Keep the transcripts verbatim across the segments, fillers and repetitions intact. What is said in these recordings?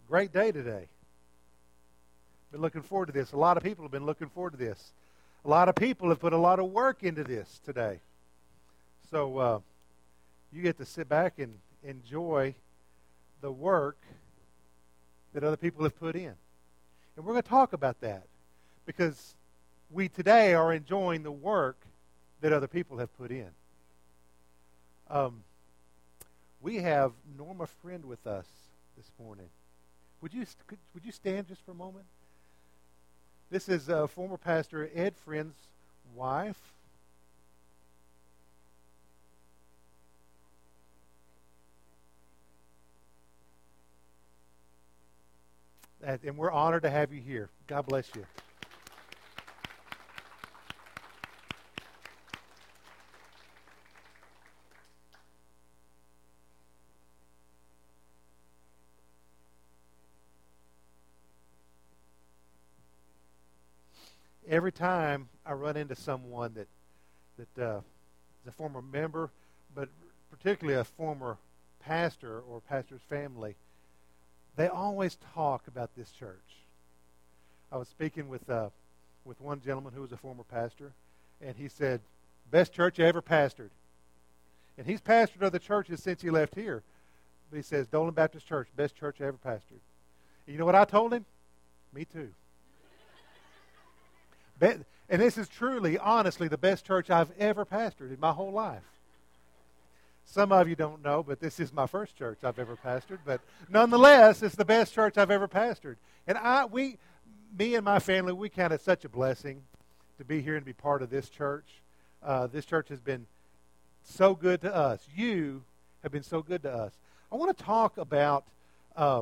Great day today. Been looking forward to this. A lot of people have been looking forward to this. A lot of people have put a lot of work into this today. So uh, you get to sit back and enjoy the work that other people have put in. And we're going to talk about that because we today are enjoying the work that other people have put in. Um, we have Norma Friend with us this morning. Would you could, would you stand just for a moment? This is uh, former pastor Ed Friend's wife. And we're honored to have you here. God bless you. Every time I run into someone that that uh, is a former member, but particularly a former pastor or pastor's family, they always talk about this church. I was speaking with uh, with one gentleman who was a former pastor, and he said, "Best church I ever pastored." And he's pastored other churches since he left here, but he says, "Dolan Baptist Church, best church I ever pastored." And you know what I told him? Me too. And this is truly, honestly, the best church I've ever pastored in my whole life. Some of you don't know, but this is my first church I've ever pastored. But nonetheless, it's the best church I've ever pastored. And I, we, me and my family, we count it such a blessing to be here and be part of this church. Uh, this church has been so good to us. You have been so good to us. I want to talk about uh,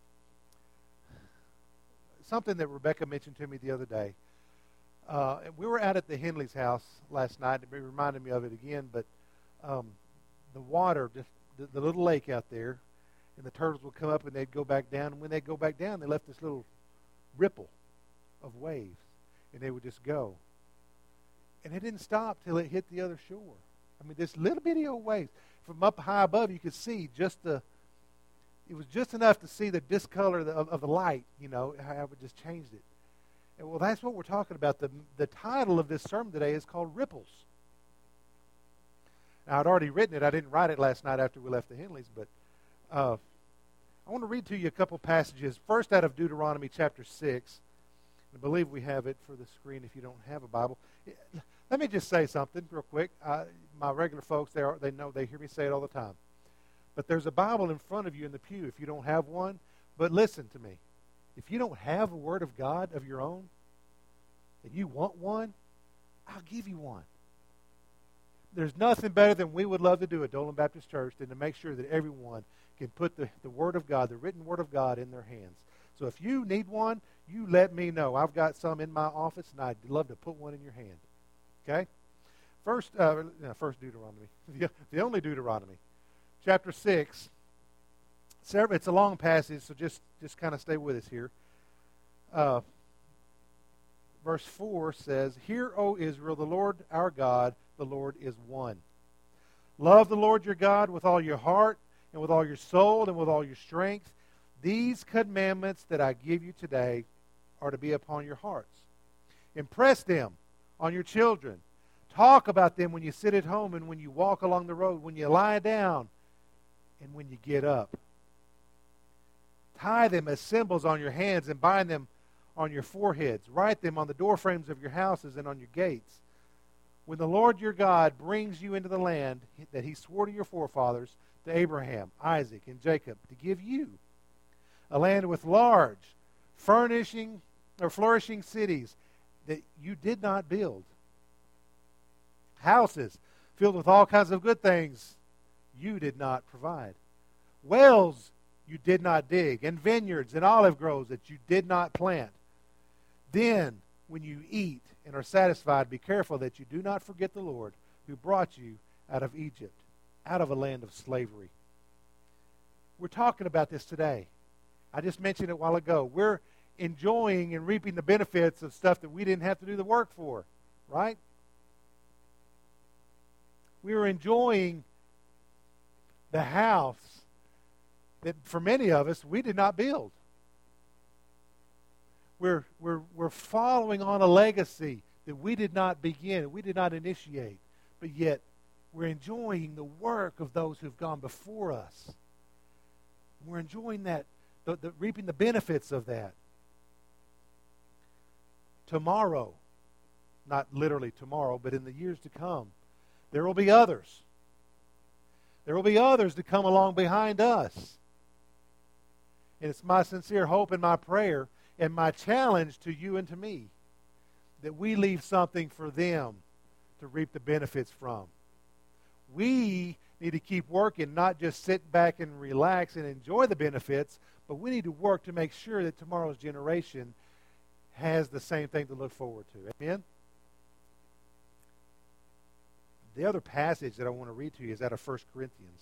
something that Rebecca mentioned to me the other day. Uh, we were out at the Henley's house last night. It reminded me of it again, but um, the water, just the, the little lake out there, and the turtles would come up and they'd go back down. And when they'd go back down, they left this little ripple of waves, and they would just go. And it didn't stop till it hit the other shore. I mean, this little bitty old waves. From up high above, you could see just the, it was just enough to see the discolor of the, of the light, you know, how it just changed it. And well, that's what we're talking about. The, the title of this sermon today is called Ripples. Now, I'd already written it. I didn't write it last night after we left the Henleys, but uh, I want to read to you a couple passages. First, out of Deuteronomy chapter six. I believe we have it for the screen if you don't have a Bible. Let me just say something real quick. Uh, my regular folks, they are, they know, they hear me say it all the time. But there's a Bible in front of you in the pew if you don't have one. But listen to me. If you don't have a Word of God of your own, and you want one, I'll give you one. There's nothing better than we would love to do at Dolan Baptist Church than to make sure that everyone can put the, the Word of God, the written Word of God, in their hands. So if you need one, you let me know. I've got some in my office, and I'd love to put one in your hand. Okay? First, uh, no, first Deuteronomy. The, the only Deuteronomy. Chapter six. It's a long passage, so just, just kind of stay with us here. Uh, verse four says, "Hear, O Israel, the Lord our God, the Lord is one. Love the Lord your God with all your heart, and with all your soul, and with all your strength. These commandments that I give you today are to be upon your hearts. Impress them on your children. Talk about them when you sit at home and when you walk along the road, when you lie down, and when you get up. Tie them as symbols on your hands and bind them on your foreheads. Write them on the doorframes of your houses and on your gates. When the Lord your God brings you into the land that he swore to your forefathers, to Abraham, Isaac, and Jacob, to give you, a land with large, furnishing or flourishing cities that you did not build, houses filled with all kinds of good things you did not provide, wells you did not dig, and vineyards and olive groves that you did not plant. Then, when you eat and are satisfied, be careful that you do not forget the Lord who brought you out of Egypt, out of a land of slavery." We're talking about this today. I just mentioned it a while ago. We're enjoying and reaping the benefits of stuff that we didn't have to do the work for, right? We were enjoying the house that for many of us we did not build. We're, we're, we're following on a legacy that we did not begin, we did not initiate, but yet we're enjoying the work of those who've gone before us. We're enjoying that, the, the, reaping the benefits of that. Tomorrow, not literally tomorrow, but in the years to come, there will be others. There will be others to come along behind us. And it's my sincere hope and my prayer and my challenge to you and to me that we leave something for them to reap the benefits from. We need to keep working, not just sit back and relax and enjoy the benefits, but we need to work to make sure that tomorrow's generation has the same thing to look forward to. Amen? The other passage that I want to read to you is out of First Corinthians.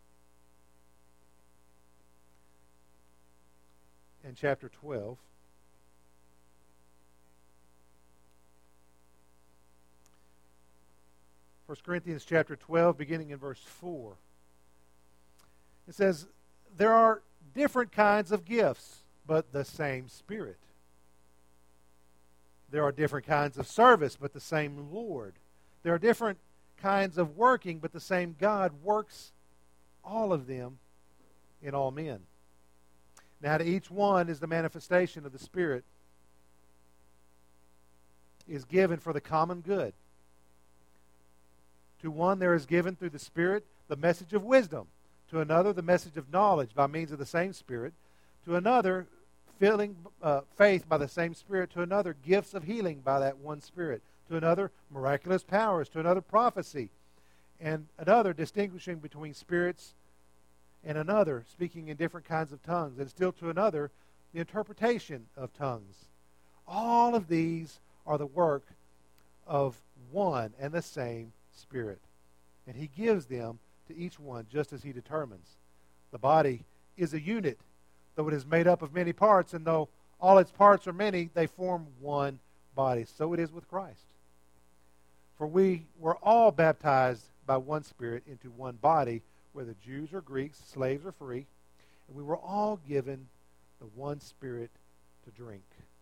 In chapter twelve. First Corinthians chapter twelve, beginning in verse four. It says, there are different kinds of gifts, but the same Spirit. There are different kinds of service, but the same Lord. There are different kinds of working, but the same God works all of them in all men. Now to each one is the manifestation of the Spirit is given for the common good. To one there is given through the Spirit the message of wisdom. To another the message of knowledge by means of the same Spirit. To another filling uh, faith by the same Spirit. To another gifts of healing by that one Spirit. To another miraculous powers. To another prophecy. And another distinguishing between spirits. And another speaking in different kinds of tongues. And still to another the interpretation of tongues. All of these are the work of one and the same Spirit. And He gives them to each one just as He determines. The body is a unit, though it is made up of many parts, and though all its parts are many, they form one body. So it is with Christ. For we were all baptized by one Spirit into one body, whether Jews or Greeks, slaves or free, and we were all given the one Spirit to drink.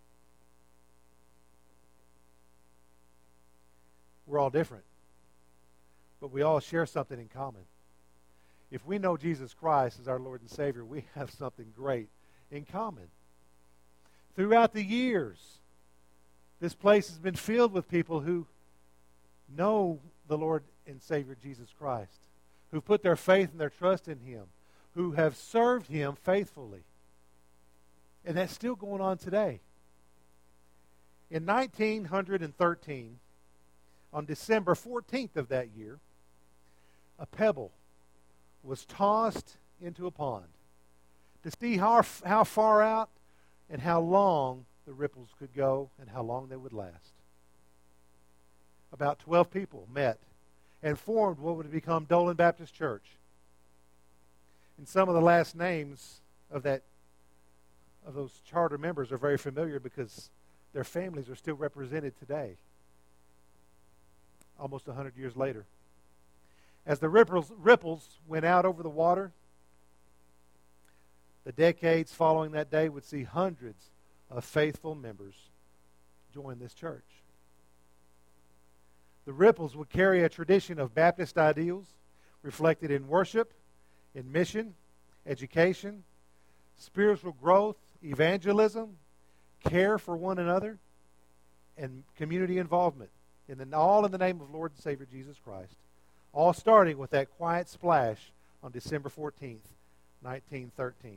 We're all different, but we all share something in common. If we know Jesus Christ as our Lord and Savior, we have something great in common. Throughout the years, this place has been filled with people who know the Lord and Savior Jesus Christ, who put their faith and their trust in Him, who have served Him faithfully. And that's still going on today. In nineteen thirteen, on December fourteenth of that year, a pebble was tossed into a pond to see how, how far out and how long the ripples could go and how long they would last. About twelve people met and formed what would become Dolan Baptist Church. And some of the last names of that of those charter members are very familiar because their families are still represented today, almost one hundred years later. As the ripples, ripples went out over the water, the decades following that day would see hundreds of faithful members join this church. The ripples would carry a tradition of Baptist ideals reflected in worship, in mission, education, spiritual growth, evangelism, care for one another, and community involvement, in the, all in the name of Lord and Savior Jesus Christ, all starting with that quiet splash on December fourteenth, nineteen thirteen.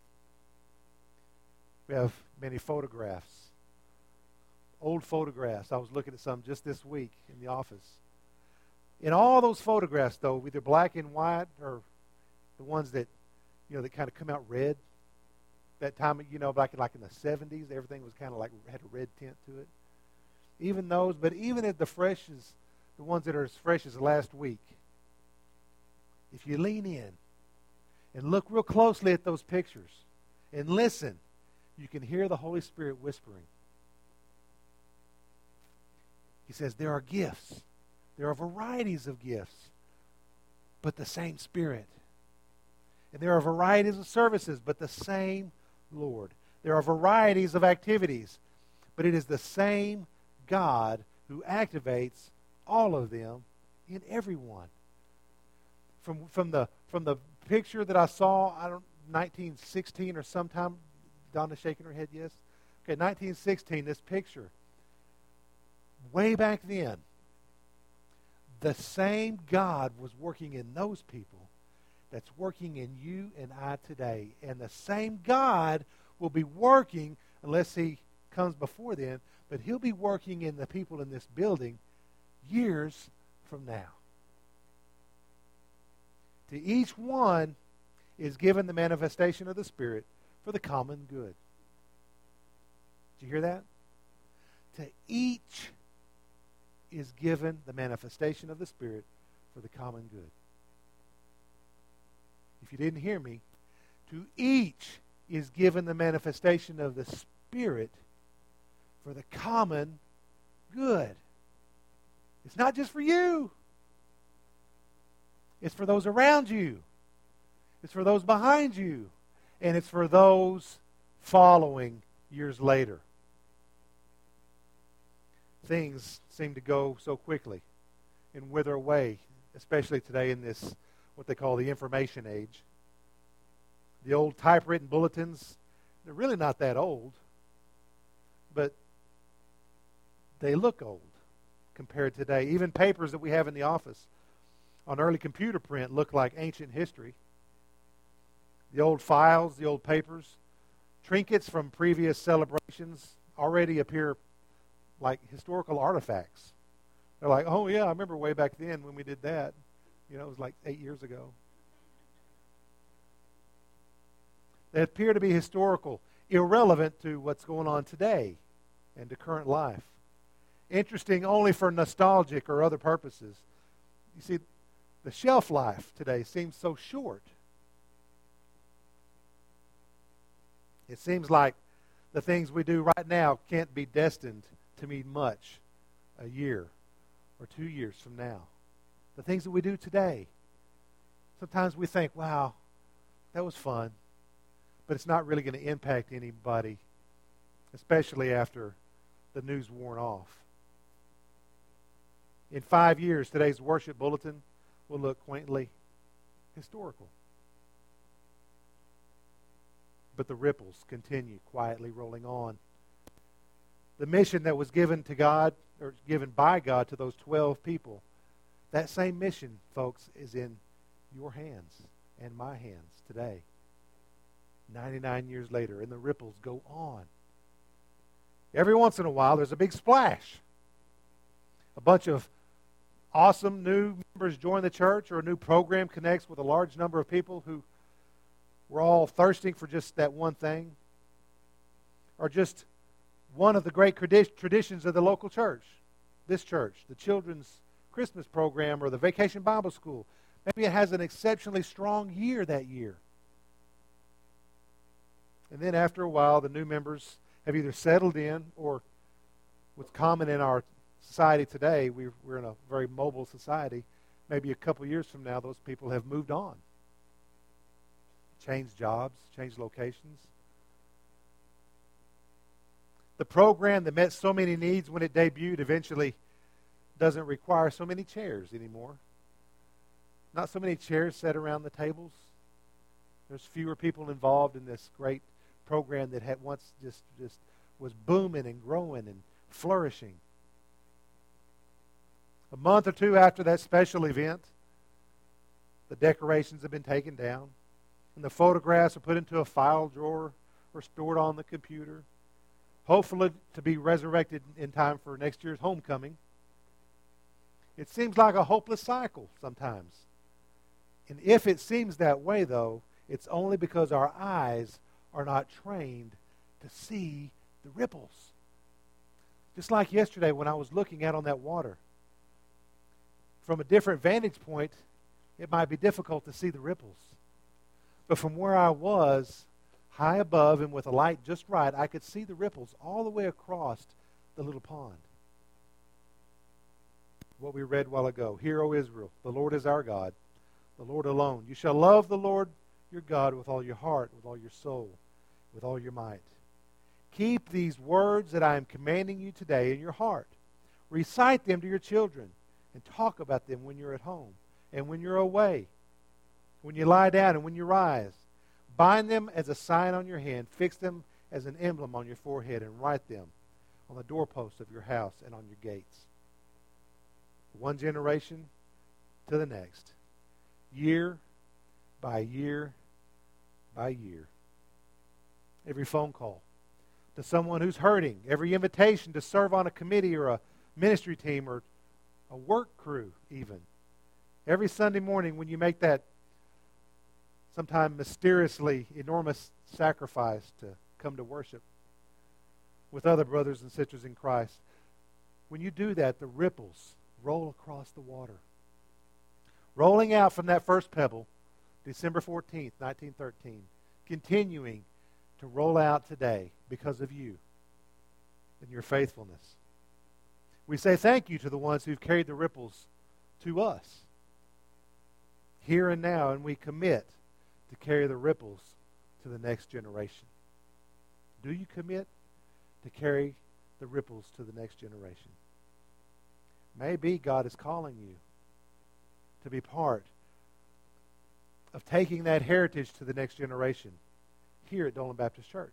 We have many photographs, old photographs. I was looking at some just this week in the office. In all those photographs, though, either black and white or the ones that, you know, that kind of come out red. That time, you know, back in, like in the seventies, everything was kind of like, had a red tint to it. Even those, but even at the fresh as, the ones that are as fresh as last week, if you lean in and look real closely at those pictures and listen, you can hear the Holy Spirit whispering. He says, there are gifts. There are varieties of gifts, but the same Spirit. And there are varieties of services, but the same Lord. There are varieties of activities, But it is the same God who activates all of them in everyone. From from the from the picture that I saw, I don't nineteen sixteen or sometime, Donna's shaking her head yes. Okay, nineteen sixteen, this picture. Way back then, the same God was working in those people that's working in you and I today. And the same God will be working, unless He comes before then, but He'll be working in the people in this building years from now. To each one is given the manifestation of the Spirit for the common good. Did you hear that? To each is given the manifestation of the Spirit for the common good. If you didn't hear me, to each is given the manifestation of the Spirit for the common good. It's not just for you. It's for those around you. It's for those behind you. And it's for those following years later. Things seem to go so quickly and wither away, especially today in this, what they call the information age. The old typewritten bulletins, they're really not that old, but they look old compared to today. Even papers that we have in the office on early computer print look like ancient history. The old files, the old papers, trinkets from previous celebrations already appear like historical artifacts. They're like, oh yeah, I remember way back then when we did that. You know, it was like eight years ago. They appear to be historical, irrelevant to what's going on today and to current life. Interesting only for nostalgic or other purposes. You see, the shelf life today seems so short. It seems like the things we do right now can't be destined to mean much a year or two years from now. The things that we do today, sometimes we think, wow, that was fun, but it's not really going to impact anybody, especially after the news worn off. In five years, today's worship bulletin will look quaintly historical. But the ripples continue quietly rolling on. The mission that was given to God, or given by God to those twelve people, that same mission, folks, is in your hands and my hands today. ninety-nine years later, and the ripples go on. Every once in a while, there's a big splash. A bunch of awesome new members join the church, or a new program connects with a large number of people who were all thirsting for just that one thing, or just one of the great traditions of the local church, this church, the children's Christmas program or the Vacation Bible School. Maybe it has an exceptionally strong year that year. And then after a while, the new members have either settled in, or what's common in our society today, we're, we're in a very mobile society, maybe a couple years from now, those people have moved on. Changed jobs, changed locations. The program that met so many needs when it debuted eventually doesn't require so many chairs anymore. Not so many chairs set around the tables. There's fewer people involved in this great program that had once just, just was booming and growing and flourishing. A month or two after that special event, the decorations have been taken down, and the photographs are put into a file drawer or stored on the computer, hopefully to be resurrected in time for next year's homecoming. It seems like a hopeless cycle sometimes. And if it seems that way, though, it's only because our eyes are not trained to see the ripples. Just like yesterday when I was looking out on that water. From a different vantage point, it might be difficult to see the ripples. But from where I was, high above and with a light just right, I could see the ripples all the way across the little pond. What we read a while ago. Hear, O Israel, the Lord is our God, the Lord alone. You shall love the Lord your God with all your heart, with all your soul, with all your might. Keep these words that I am commanding you today in your heart. Recite them to your children and talk about them when you're at home and when you're away, when you lie down and when you rise. Bind them as a sign on your hand. Fix them as an emblem on your forehead and write them on the doorposts of your house and on your gates. One generation to the next, year by year by year. Every phone call to someone who's hurting, every invitation to serve on a committee or a ministry team or a work crew even. Every Sunday morning when you make that sometimes mysteriously enormous sacrifice to come to worship with other brothers and sisters in Christ, when you do that, the ripples roll across the water. Rolling out from that first pebble, December fourteenth, nineteen thirteen, continuing to roll out today because of you and your faithfulness. We say thank you to the ones who've carried the ripples to us here and now, and we commit to carry the ripples to the next generation. Do you commit to carry the ripples to the next generation? Maybe God is calling you to be part of taking that heritage to the next generation here at Dolan Baptist Church.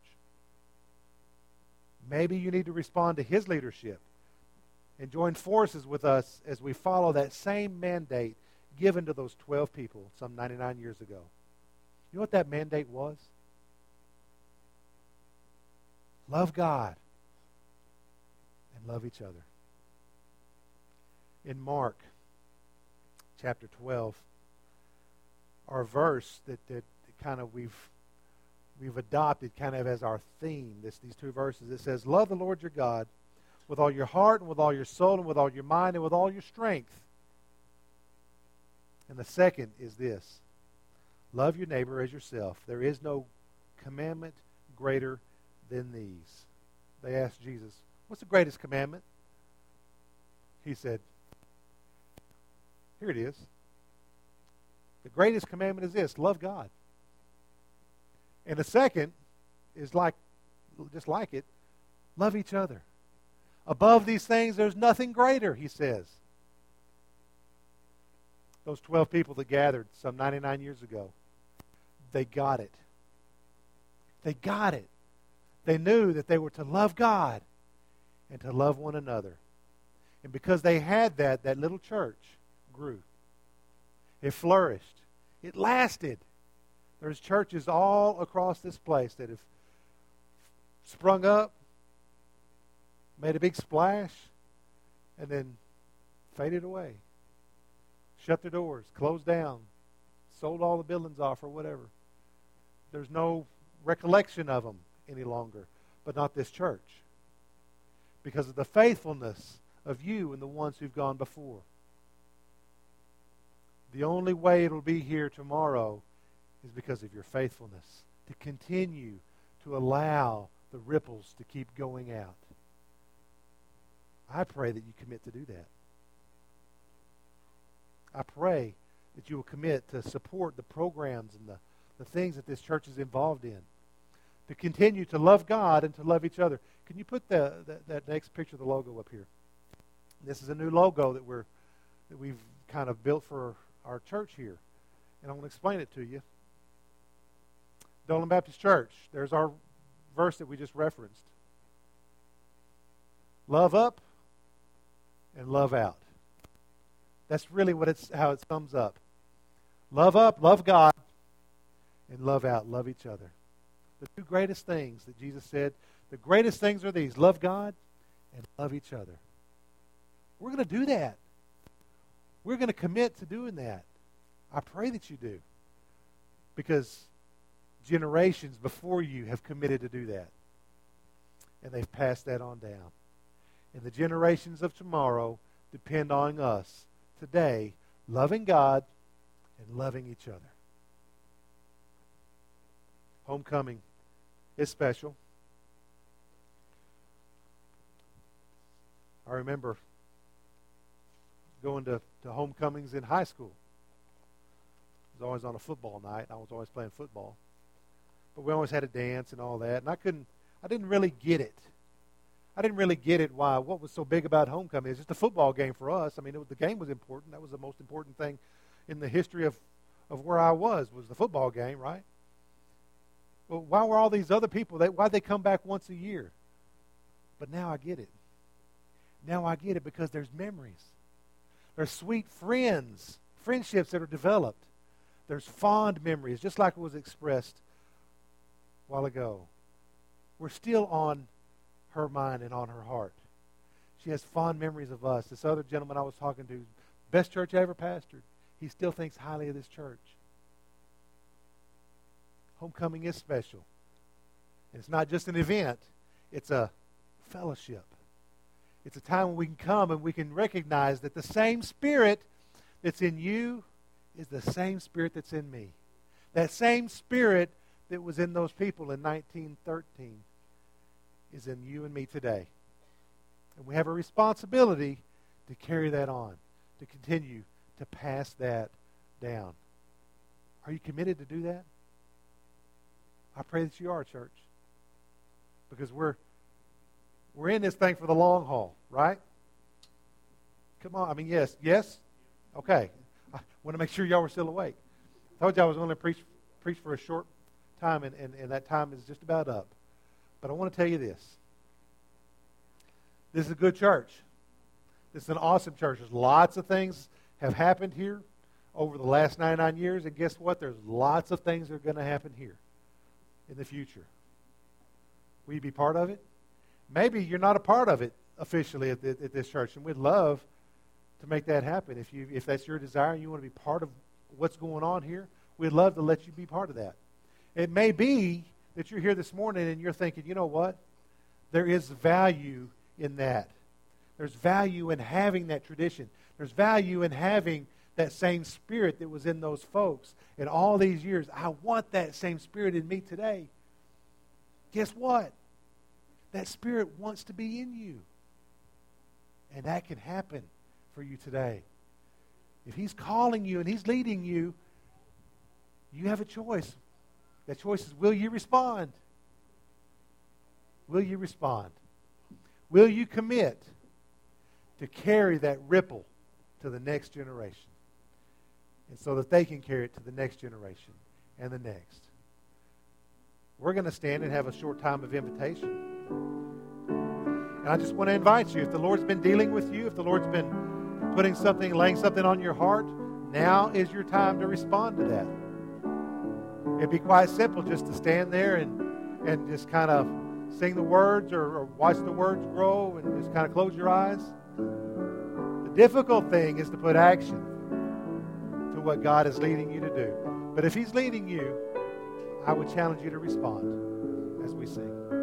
Maybe you need to respond to His leadership and join forces with us as we follow that same mandate given to those twelve people some ninety-nine years ago. You know what that mandate was? Love God and love each other. In Mark chapter twelve, our verse that, that kind of we've we've adopted kind of as our theme, this these two verses, it says, love the Lord your God with all your heart and with all your soul and with all your mind and with all your strength. And the second is this, love your neighbor as yourself. There is no commandment greater than these. They asked Jesus, what's the greatest commandment? He said, here it is. The greatest commandment is this, love God. And the second is like, just like it, love each other. Above these things, there's nothing greater, he says. Those twelve people that gathered some ninety-nine years ago, they got it. They got it. They knew that they were to love God and to love one another. And because they had that, that little church grew. It flourished. It lasted. There's churches all across this place that have sprung up, made a big splash, and then faded away. Shut their doors, closed down, sold all the buildings off or whatever. There's no recollection of them any longer, but not this church. Because of the faithfulness of you and the ones who've gone before. The only way it'll be here tomorrow is because of your faithfulness to continue to allow the ripples to keep going out. I pray that you commit to do that. I pray that you will commit to support the programs and the, the things that this church is involved in. To continue to love God and to love each other. Can you put the, the, that next picture of the logo up here? This is a new logo that we're that we've kind of built for our church here. And I want to explain it to you. Dolan Baptist Church, there's our verse that we just referenced. Love up and love out. That's really what it's how it sums up. Love up, love God, and love out, love each other. The two greatest things that Jesus said, the greatest things are these, love God and love each other. We're going to do that. We're going to commit to doing that. I pray that you do. Because generations before you have committed to do that. And they've passed that on down. And the generations of tomorrow depend on us today loving God and loving each other. Homecoming is special. I remember going to, to homecomings in high school. It was always on a football night. I was always playing football. But we always had a dance and all that. And I couldn't I didn't really get it. I didn't really get it why, what was so big about homecoming. It's just a football game for us. I mean, it was, the game was important. That was the most important thing in the history of, of where I was, was the football game, right? Well, why were all these other people, they, why'd they come back once a year? But now I get it. Now I get it because there's memories. There's sweet friends, friendships that are developed. There's fond memories, just like it was expressed a while ago. We're still on her mind and on her heart. She has fond memories of us. This other gentleman I was talking to, best church I ever pastored, he still thinks highly of this church. Homecoming is special. And it's not just an event. It's a fellowship. It's a time when we can come and we can recognize that the same Spirit that's in you is the same Spirit that's in me. That same Spirit that was in those people in nineteen thirteen is in you and me today. And we have a responsibility to carry that on, to continue to pass that down. Are you committed to do that? I pray that you are, church. Because we're we're in this thing for the long haul, right? Come on. I mean, yes. Yes? Okay. I want to make sure y'all were still awake. I told you I was going to preach preach for a short time, and, and, and that time is just about up. But I want to tell you this. This is a good church. This is an awesome church. There's lots of things have happened here over the last ninety-nine years, and guess what? There's lots of things that are going to happen here in the future. Will you be part of it? Maybe you're not a part of it officially at, the, at this church, and we'd love to make that happen. If you if that's your desire and you want to be part of what's going on here, we'd love to let you be part of that. It may be that you're here this morning and you're thinking, you know what? There is value in that. There's value in having that tradition. There's value in having that same spirit that was in those folks in all these years. I want that same spirit in me today. Guess what? That spirit wants to be in you. And that can happen for you today. If he's calling you and he's leading you, you have a choice. That choice is, will you respond? Will you respond? Will you commit to carry that ripple to the next generation? And so that they can carry it to the next generation and the next. We're going to stand and have a short time of invitation. And I just want to invite you, if the Lord's been dealing with you, if the Lord's been putting something, laying something on your heart, now is your time to respond to that. It'd be quite simple just to stand there and, and just kind of sing the words or, or watch the words grow and just kind of close your eyes. The difficult thing is to put action to what God is leading you to do. But if he's leading you, I would challenge you to respond as we sing.